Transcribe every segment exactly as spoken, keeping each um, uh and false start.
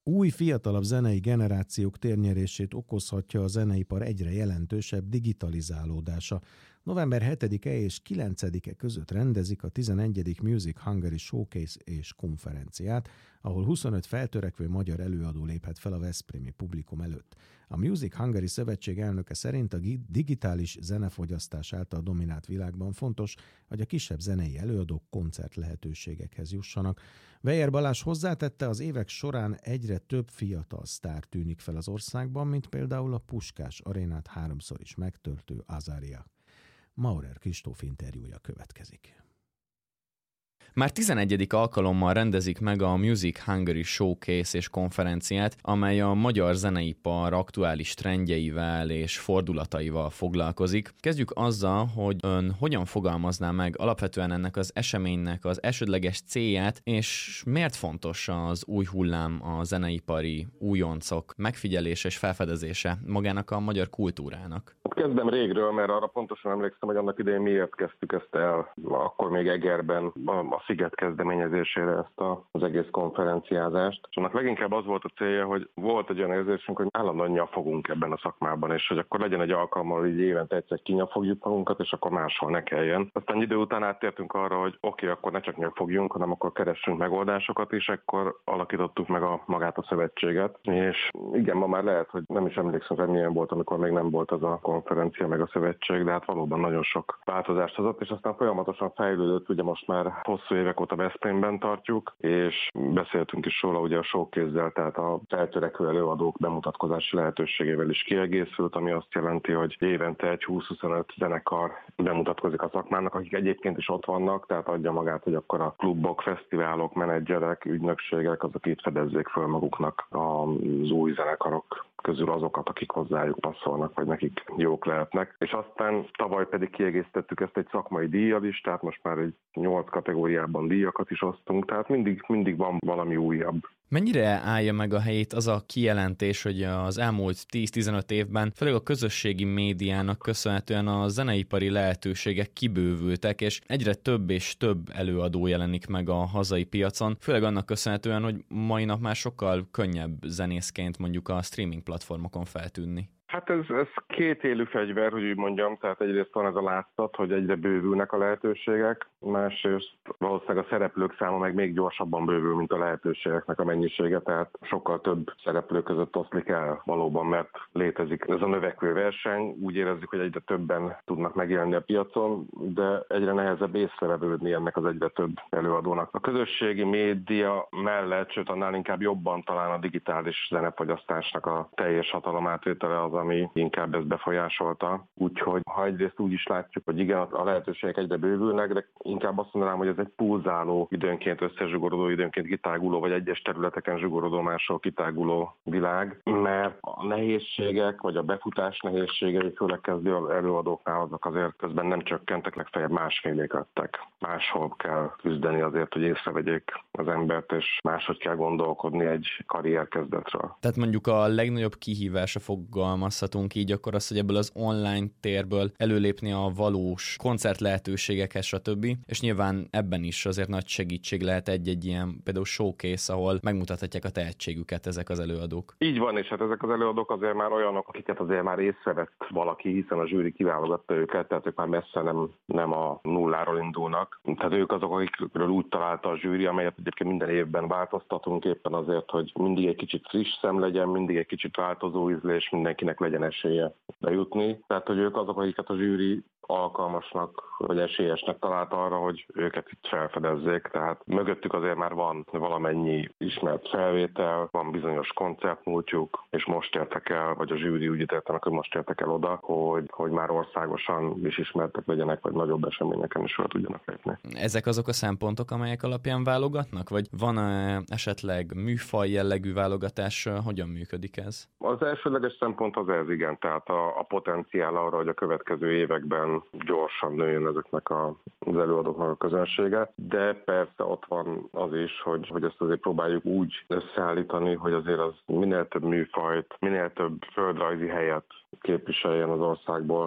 Új, fiatalabb zenei generációk térnyerését okozhatja a zeneipar egyre jelentősebb digitalizálódása. november hetedike és kilencedike között rendezik a tizenegyedik Music Hungary Showcase és konferenciát, ahol huszonöt feltörekvő magyar előadó léphet fel a veszprémi publikum előtt. A Music Hungary Szövetség elnöke szerint a digitális zenefogyasztás által dominált világban fontos, hogy a kisebb zenei előadók koncert lehetőségekhez jussanak. Weyer Balázs hozzátette, az évek során egyre több fiatal sztár tűnik fel az országban, mint például a Puskás arénát háromszor is megtöltő Azaria. Maurer Kristóf interjúja következik. Már tizenegyedik alkalommal rendezik meg a Music Hungary Showcase és konferenciát, amely a magyar zeneipar aktuális trendjeivel és fordulataival foglalkozik. Kezdjük azzal, hogy ön hogyan fogalmazná meg alapvetően ennek az eseménynek az elsődleges célját, és miért fontos az új hullám, a zeneipari újoncok megfigyelése és felfedezése magának a magyar kultúrának? Kezdem régről, mert arra pontosan emlékszem, hogy annak idején miért kezdtük ezt el, akkor még Egerben, a Sziget kezdeményezésére ezt az egész konferenciázást. És annak leginkább az volt a célja, hogy volt egy olyan érzésünk, hogy állandóan nyafogunk ebben a szakmában, és hogy akkor legyen egy alkalommal, hogy évente egyszer kinyafogjuk magunkat, és akkor máshol ne kelljen. Aztán idő után áttértünk arra, hogy oké, okay, akkor ne csak nyafogjunk, hanem akkor keressünk megoldásokat, és akkor alakítottuk meg a magát a szövetséget. És igen, ma már lehet, hogy nem is emlékszem, hogy milyen volt, amikor még nem volt az a konferencia meg a szövetség, de hát valóban nagyon sok változást hozott, és aztán folyamatosan fejlődött, ugye most már hosszú évek óta Veszprémben tartjuk, és beszéltünk is róla, ugye a showcase-zel, tehát a feltörekvő előadók bemutatkozási lehetőségével is kiegészült, ami azt jelenti, hogy évente egy húsz-huszonöt zenekar bemutatkozik a szakmának, akik egyébként is ott vannak, tehát adja magát, hogy akkor a klubok, fesztiválok, menedzserek, ügynökségek, azok itt fedezzék föl maguknak az új zenekarok közül azokat, akik hozzájuk passzolnak, vagy nekik jók lehetnek. És aztán tavaly pedig kiegészítettük ezt egy szakmai díjjal is, tehát most már egy nyolc kategóriában díjakat is osztunk, tehát mindig, mindig van valami újabb. Mennyire állja meg a helyét az a kijelentés, hogy az elmúlt tíz-tizenöt évben főleg a közösségi médiának köszönhetően a zeneipari lehetőségek kibővültek, és egyre több és több előadó jelenik meg a hazai piacon, főleg annak köszönhetően, hogy mai nap már sokkal könnyebb zenészként mondjuk a streaming platformokon feltűnni? Hát ez, ez két élő fegyver, hogy úgy mondjam, tehát egyrészt van ez a látszat, hogy egyre bővülnek a lehetőségek, másrészt valószínűleg a szereplők száma meg még gyorsabban bővül, mint a lehetőségeknek a mennyisége, tehát sokkal több szereplő között oszlik el valóban, mert létezik ez a növekvő verseny, úgy érezzük, hogy egyre többen tudnak megjelenni a piacon, de egyre nehezebb észrevevődni ennek az egyre több előadónak. A közösségi média mellett, sőt annál inkább jobban talán a digitális zenefogyasztásnak a teljes hatalomátvétele az, ami inkább ezt befolyásolta. Úgyhogy ha egyrészt úgy is látjuk, hogy igen, a lehetőségek egyre bővülnek, de inkább azt mondanám, hogy ez egy pulzáló, időnként összezsugorodó, időnként kitáguló, vagy egyes területeken zsugorodó, máshol kitáguló világ, mert a nehézségek, vagy a befutás nehézségei, főleg kezdő előadóknál azok azért közben nem csökkentek, legfeljebb másfélék lettek. Máshol kell küzdeni azért, hogy észrevegyék az embert, és máshogy kell gondolkodni egy karrierkezdetről. Tehát mondjuk a legnagyobb kihívása fogalmazhatunk így, akkor az, hogy ebből az online térből előlépni a valós koncert lehetőségekhez, stb. És nyilván ebben is azért nagy segítség lehet egy-egy ilyen például showcase, ahol megmutathatják a tehetségüket ezek az előadók. Így van, és hát ezek az előadók azért már olyanok, akiket azért már észrevett valaki, hiszen a zsűri kiválogatta őket, tehát ők már messze nem, nem a nulláról indulnak. Tehát ők azok, akikről úgy találta a zsűri, amelyet egyébként minden évben változtatunk éppen azért, hogy mindig egy kicsit friss szem legyen, mindig egy kicsit változó ízlés, mindenkinek legyen esélye bejutni. Tehát, hogy ők azok, akiket a zsűri alkalmasnak vagy esélyesnek találta arra, hogy őket itt felfedezzék. Tehát mögöttük azért már van valamennyi ismert felvétel, van bizonyos koncertmúltjuk, és most értek el, vagy a zsűri úgy ítéltenek, hogy most értek el oda, hogy, hogy már országosan is ismertek legyenek, vagy nagyobb eseményeken is fel tudjanak lépni. Ezek azok a szempontok, amelyek alapján válogatnak? Vagy van esetleg műfaj jellegű válogatás? Hogyan működik ez? Az elsődleges szempont az ez, igen, tehát a, a potenciál arra, hogy a következő években gyorsan nőjön ezeknek a, az előadóknak a közönsége, de persze ott van az is, hogy, hogy ezt azért próbáljuk úgy összeállítani, hogy azért az minél több műfajt, minél több földrajzi helyet képviseljen az országból.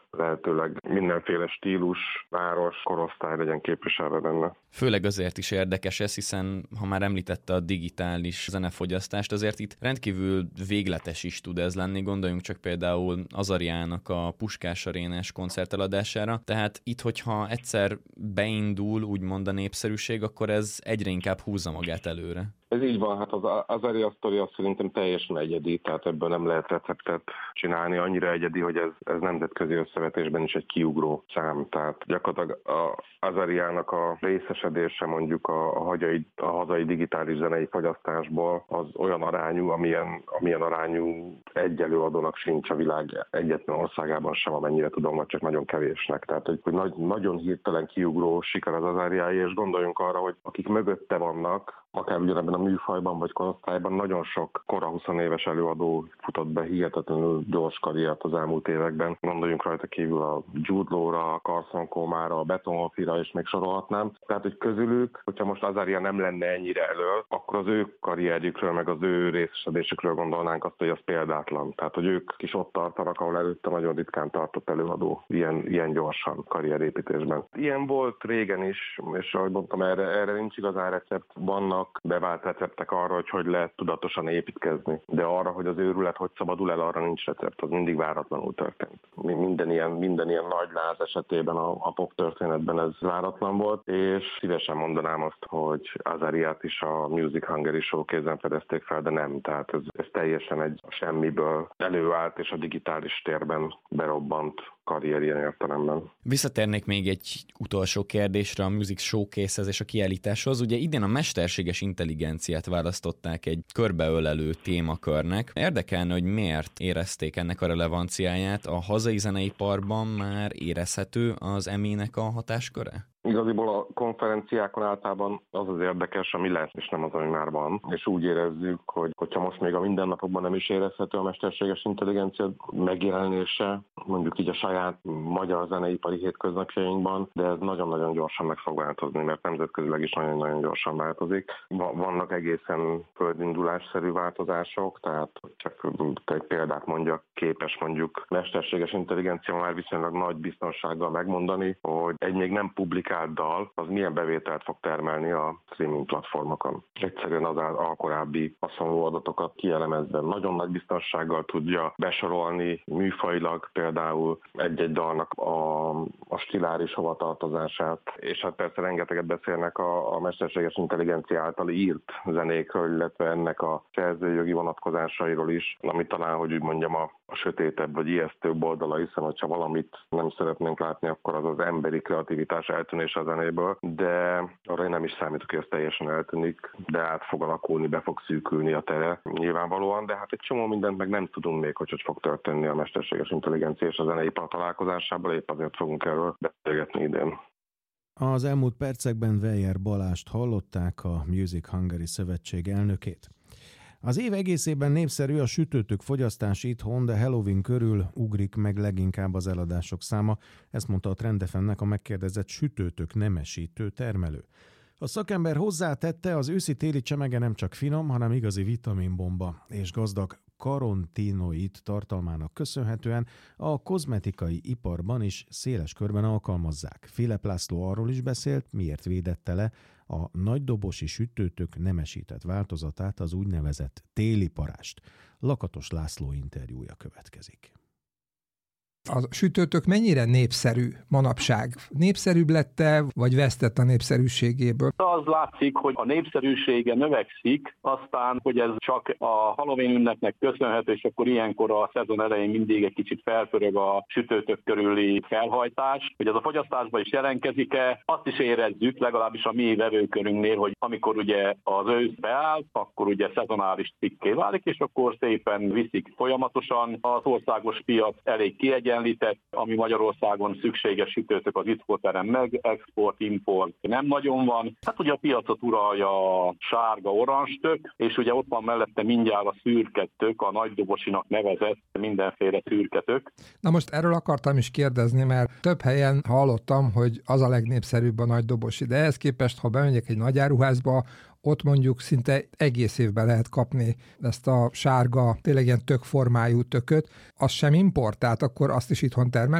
lehetőleg mindenféle stílus, város, korosztály legyen képviselve benne. Főleg azért is érdekes ez, hiszen ha már említette a digitális zenefogyasztást, azért itt rendkívül végletes is tud ez lenni. Gondoljunk csak például Azariának a Puskás Arénás koncerteladására. Tehát itt, hogyha egyszer beindul úgymond a népszerűség, akkor ez egyre inkább húzza magát előre. Ez így van, hát az Azaria sztori azt szerintem teljesen egyedi, tehát ebből nem lehet receptet csinálni, annyira egyedi, hogy ez, ez nemzetközi összevetésben is egy kiugró szám. Tehát gyakorlatilag az Azariának a részesedése mondjuk a, a, hagyai, a hazai digitális zenei fogyasztásból az olyan arányú, amilyen, amilyen arányú egy előadónak sincs a világ egyetlen országában sem, amennyire tudom, vagy csak nagyon kevésnek. Tehát, hogy, hogy nagy, nagyon hirtelen kiugró siker az Azariái, és gondoljunk arra, hogy akik mögötte vannak, akár ugyanebben a műfajban vagy korosztályban nagyon sok kora huszonéves előadó futott be hihetetlenül gyors karriert az elmúlt években. Gondoljunk rajta kívül a Jude Law-ra, a Carson Comára, a Betonhofira, és még sorolhatnám. Tehát, hogy közülük, hogyha most Azaria nem lenne ennyire elől, akkor az ő karrierjükről, meg az ő részesedésükről gondolnánk azt, hogy az példátlan. Tehát, hogy ők is ott tartanak, ahol előtte nagyon ritkán tartott előadó ilyen, ilyen gyorsan karrierépítésben. Ilyen volt régen is, és ahogy mondtam, erre, erre nincs igazán recept. Vannak bevált receptek arra, hogy hogy lehet tudatosan építkezni. De arra, hogy az őrület hogy szabadul el, arra nincs recept, az mindig váratlanul történt. Minden ilyen, minden ilyen nagy láz esetében a, a pop történetben ez váratlan volt, és szívesen mondanám azt, hogy Azariát is a Music Hungary Showcase-en fedezték fel, de nem. Tehát ez, ez teljesen egy semmiből előállt, és a digitális térben berobbant karrier ilyen értelemben. Visszatérnék még egy utolsó kérdésre a Music Showcase-hez és a kiállításhoz. Ugye idén a mesterséges intelligenciát választották egy körbeölelő témakörnek. Érdekelne, hogy miért érezték ennek a relevanciáját? A hazai zeneiparban már érezhető az em i-nek a hatásköre? Igaziból a konferenciákon általában az az érdekes, ami lesz, és nem az, ami már van. És úgy érezzük, hogy hogyha most még a mindennapokban nem is érezhető a mesterséges intelligencia megjelenése, mondjuk így a saját magyar zeneipari hétköznapjainkban, de ez nagyon-nagyon gyorsan meg fog változni, mert nemzetközileg is nagyon-nagyon gyorsan változik. Vannak egészen földindulásszerű változások, tehát csak egy példát mondjak, képes mondjuk mesterséges intelligencia már viszonylag nagy biztonsággal megmondani, hogy egy még nem publikált dal, az milyen bevételt fog termelni a streaming platformokon. Egyszerűen az a korábbi hasonló adatokat kielemezve nagyon nagy biztonsággal tudja besorolni műfajilag például egy-egy dalnak a, a stiláris hovatartozását, és hát persze rengeteget beszélnek a, a mesterséges intelligencia által írt zenékről, illetve ennek a szerzőjogi vonatkozásairól is, ami talán, hogy úgy mondjam, a, a sötétebb vagy ijesztőbb oldala, hiszen hogyha valamit nem szeretnénk látni, akkor az az emberi kreativitás eltűnés a zenéből, de arra én nem is számítok, hogy ez teljesen eltűnik, de át fog alakulni, be fog szűkülni a tere nyilvánvalóan, de hát egy csomó mindent meg nem tudunk még, hogy hogy fog történni a mesterséges intelligencia és a zeneipar találkozásából, épp azért fogunk erről beszélgetni idén. Az elmúlt percekben Weyer Balást hallották, a Music Hungary Szövetség elnökét. Az év egészében népszerű a sütőtök fogyasztás itthon, de Halloween körül ugrik meg leginkább az eladások száma, ezt mondta a Trend ef em-nek a megkérdezett sütőtök nemesítő termelő. A szakember hozzátette, az őszi-téli csemege nem csak finom, hanem igazi vitaminbomba és gazdag karotinoid tartalmának köszönhetően a kozmetikai iparban is széles körben alkalmazzák. Philip László arról is beszélt, miért védette le a nagydobosi sütőtök nemesített változatát, az úgynevezett téli parást. Lakatos László interjúja következik. A sütőtök mennyire népszerű manapság? Népszerűbb lett-e, vagy vesztett a népszerűségéből? Az látszik, hogy a népszerűsége növekszik, aztán, hogy ez csak a Halloween ünnepnek köszönhető, és akkor ilyenkor a szezon elején mindig egy kicsit felpörög a sütőtök körüli felhajtás. Hogy ez a fogyasztásban is jelentkezik-e, azt is érezzük, legalábbis a mi vevőkörünknél, hogy amikor ugye az ősz beáll, akkor ugye szezonális cikké válik, és akkor szépen viszik folyamatosan. Az országos piac elég kiegyenlített, ami Magyarországon szükséges sütőtök az Iszkoterem meg, export, import nem nagyon van. Hát ugye a piacot uralja a sárga orange tök, és ugye ott van mellette mindjárt a szürke tök, a nagydobosinak nevezett mindenféle szürke tök. Na most erről akartam is kérdezni, mert több helyen hallottam, hogy az a legnépszerűbb a nagydobosi, de ehhez képest, ha bemegyek egy nagyáruházba, ott mondjuk szinte egész évben lehet kapni ezt a sárga, tényleg ilyen tökformájú tököt. Az sem import, tehát akkor azt is itthon termelik?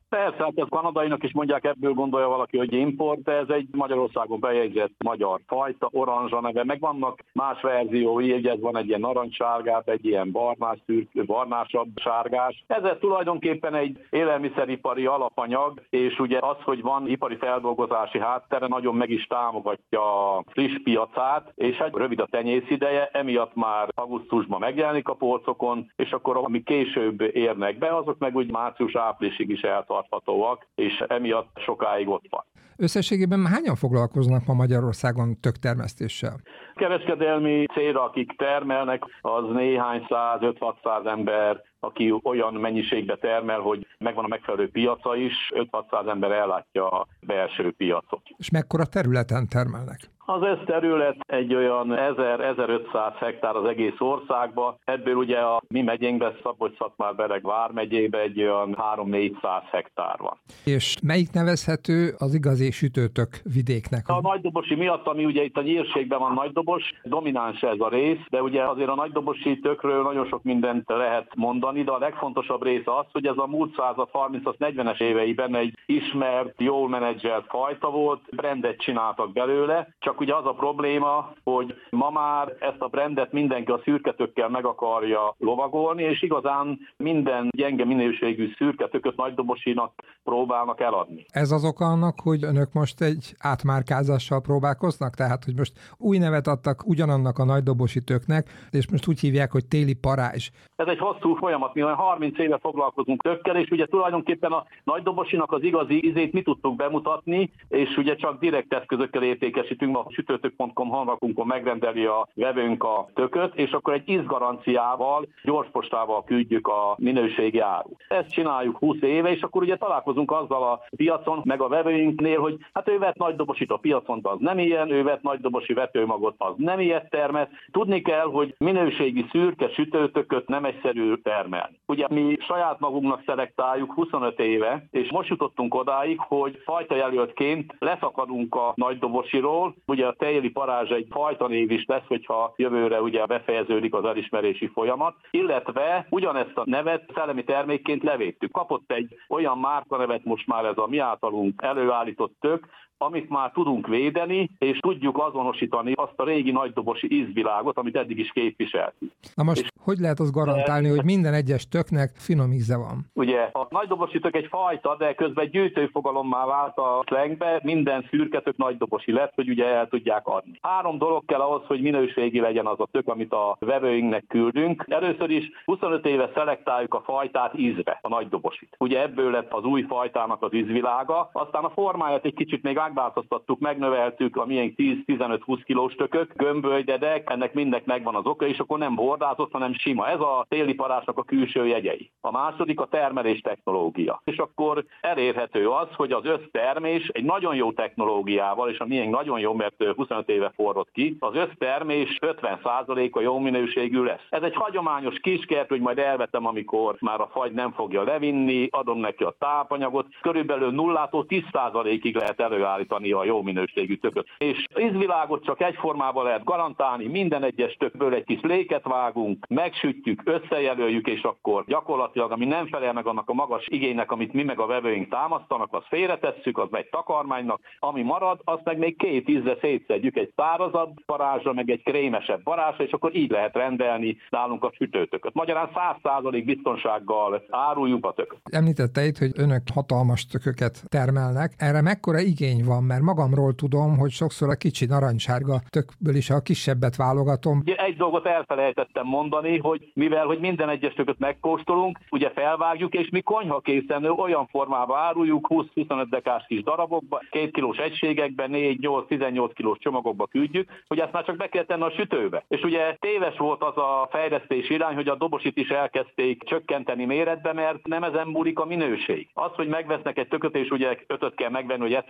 Persze, hát ez kanadainak is mondják, ebből gondolja valaki, hogy import, de ez egy Magyarországon bejegyzett magyar fajta, oranzsa neve, meg vannak más verziói, ugye ez van egy ilyen narancssárgább, egy ilyen barnás, szürk, barnásabb sárgás. Ez tulajdonképpen egy élelmiszeripari alapanyag, és ugye az, hogy van ipari feldolgozási háttere, nagyon meg is támogatja a friss piacát, és hát rövid a tenyészideje, emiatt már augusztusban megjelenik a polcokon, és akkor ami később érnek be, azok meg úgy március-áprilisig is eltarthatóak, és emiatt sokáig ott van. Összességében hányan foglalkoznak ma Magyarországon töktermesztéssel? Kereskedelmi célra, akik termelnek, az néhány száz, öt-hatszáz ember, aki olyan mennyiségbe termel, hogy megvan a megfelelő piaca is, öt-hatszáz ember ellátja a belső piacot. És mekkora területen termelnek? Az ez terület egy olyan ezer-ezerötszáz hektár az egész országban, ebből ugye a mi megyénkben, Szabolcs-Szatmár-Bereg vármegyében egy olyan három-négyszáz hektár van. És melyik nevezhető az igazi sütőtök vidéknek? A nagydobosi miatt, ami ugye itt a nyírségben van nagydobos, domináns ez a rész, de ugye azért a nagydobosi tökről nagyon sok mindent lehet mondani, de a legfontosabb része az, hogy ez a múlt század harmincas-negyvenes éveiben egy ismert, jól menedzselt fajta volt, brandet csináltak belőle, csak ugye az a probléma, hogy ma már ezt a brandet mindenki a szürketökkel meg akarja lovagolni, és igazán minden gyenge minőségű szürketököt nagydobosinak próbálnak eladni. Ez az oka annak, hogy önök most egy átmárkázással próbálkoznak? Tehát, hogy most új nevet adtak ugyanannak a nagydobosi töknek, és most úgy hívják, hogy téli parázs. Ez egy hosszú folyamat, mi olyan harminc éve foglalkozunk tökkel, és ugye tulajdonképpen a nagydobosinak az igazi ízét mi tudtuk bemutatni, és ugye csak direkt eszközökkel értékesítünk, a sütőtök pont com honlapunkon megrendeli a vevőnk a tököt, és akkor egy ízgaranciával, gyorspostával küldjük a minőségi árut. Ezt csináljuk húsz éve, és akkor ugye találkozunk azzal a piacon, meg a vevőinknél, hogy hát ő vett nagydobosit a piacon, az nem ilyen, ő vett nagydobosi vetőmagot, az nem ilyet termel. Tudni kell, hogy minőségi szürke sütőtököt nem egyszerű termelni. Ugye mi saját magunknak szelektáljuk huszonöt éve, és most jutottunk odáig, hogy fajtajelöltként leszakadunk a nagydobosiról. Ugye a téli parázs egy fajtanév is lesz, hogyha jövőre ugye befejeződik az elismerési folyamat, illetve ugyanezt a nevet szellemi termékként levédtük. Kapott egy olyan márkanevet most már ez a mi általunk előállított tök, amit már tudunk védeni, és tudjuk azonosítani azt a régi nagydobosi ízvilágot, amit eddig is képviseltünk. Na most, és hogy lehet azt garantálni, hogy minden egyes töknek finom íze van? Ugye a nagydobosi tök egy fajta, de közben egy gyűjtőfogalommá vált a slangbe, minden szürke tök nagydobosi lett, hogy ugye el tudják adni. Három dolog kell ahhoz, hogy minőségi legyen az a tök, amit a vevőinknek küldünk. Először is huszonöt éve szelektáljuk a fajtát ízre, a nagydobosit. Ugye ebből lett az új fajtának az ízvilága, aztán a formáját egy kicsit még megváltoztattuk, megnöveltük a miénk tíz-tizenöt-húsz kilós tökök, gömbölydedek, ennek mindnek megvan az oka, és akkor nem bordázott, hanem sima. Ez a téli parázsnak a külső jegyei. A második a termelés technológia. És akkor elérhető az, hogy az össztermés egy nagyon jó technológiával, és a miénk nagyon jó, mert huszonöt éve forrott ki, az össztermés ötven százaléka jó minőségű lesz. Ez egy hagyományos kiskert, hogy majd elvetem, amikor már a fagy nem fogja levinni, adom neki a tápanyagot, körülbelül nullától tíz százalékig lehet előállítani a jó minőségű tököt. És ízvilágot csak egyformában lehet garantálni, minden egyes tökből egy kis léket vágunk, megsütjük, összejelöljük, és akkor gyakorlatilag, ami nem felel meg annak a magas igénynek, amit mi meg a vevőink támasztanak, azt félretesszük, az megy takarmánynak, ami marad, azt meg még két ízre szétszedjük, egy szárazabb parázsra, meg egy krémesebb parázsra, és akkor így lehet rendelni nálunk a sütőtököt. Magyarán száz százalék biztonsággal áruljuk a tököt. Említette itt, hogy önök hatalmas tököket termelnek. Erre mekkora igény van, mert magamról tudom, hogy sokszor a kicsi narancssárga tökből is a kisebbet válogatom. Ugye egy dolgot elfelejtettem mondani, hogy mivel hogy minden egyes tököt megkóstolunk, ugye felvágjuk, és mi konyhakészen olyan formában áruljuk, húsz-huszonöt dekás kis darabokba, két kilós egységekben, négy-nyolc-tizennyolc kilós csomagokba küldjük, hogy ezt már csak be kell tenni a sütőbe. És ugye téves volt az a fejlesztés irány, hogy a dobosit is elkezdték csökkenteni méretbe, mert nem ezen múlik a minőség. Az, hogy megvesznek egy tököt, és ugye ötöt kell megvenni, hogy egyszer jó legyen,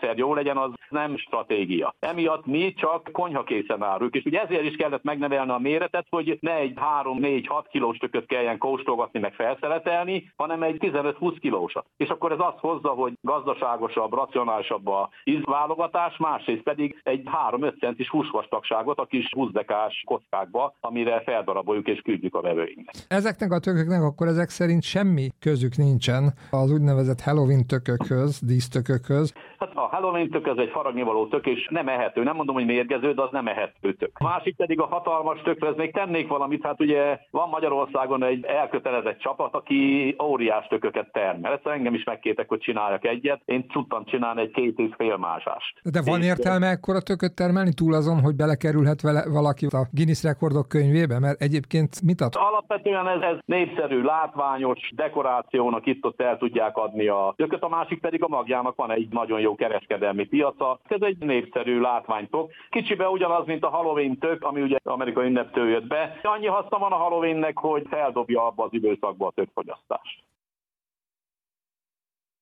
legyen, az nem stratégia. Emiatt mi csak konyhakészen áruljuk, és ugye ezért is kellett megnevelni a méretet, hogy ne egy három négy hat kilós tököt kelljen kóstolgatni, meg felszeletelni, hanem egy tizenöt-húsz kilósat. És akkor ez azt hozza, hogy gazdaságosabb, racionálisabb a ízválogatás, másrészt pedig egy három-öt centis húsvastagságot a kis húsz dekás kockákba, amire feldaraboljuk és küldjük a vevőinknek. Ezeknek a tököknek akkor ezek szerint semmi közük nincsen az úgynevezett Halloween tökökhöz, dísztökökhöz. Hát a Halloween tök ez egy faragnivaló tök, és nem ehető. Nem mondom, hogy mérgező, de az nem ehető tök. A másik pedig a hatalmas tökre, ez még tennék valamit, hát ugye van Magyarországon egy elkötelezett csapat, aki óriás tököket termel. Ezt engem is megkértek, hogy csináljak egyet. Én tudtam csinálni egy két és fél másást. De van értelme ekkora tököt termelni túl azon, hogy belekerülhet vele valaki a Guinness rekordok könyvébe? Mert egyébként mit ad? Alapvetően ez, ez népszerű, látványos dekorációnak itt-ott el tudják adni a tököt, a másik pedig a magjának van egy nagyon jó kereskedelmi piaca. Ez egy népszerű látványtok. Kicsibe ugyanaz, mint a Halloween tök, ami ugye amerikai ünneptől jött be. Annyi haszna van a Halloweennek, hogy feldobja abba az időszakba a tökfogyasztást.